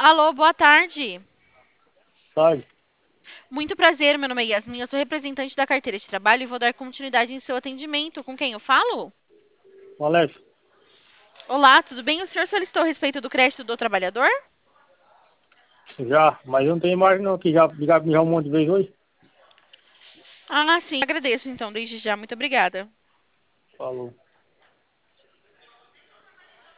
Alô, boa tarde. Sabe? Muito prazer, meu nome é Yasmin, eu sou representante da carteira de trabalho e vou dar continuidade em seu atendimento. Com quem eu falo? Alex, Olá, tudo bem? O senhor solicitou a respeito do crédito do trabalhador? já, mas eu não tenho mais não, que já ligaram já um monte de vezes hoje. Ah, sim, agradeço então, desde já, muito obrigada. Falou.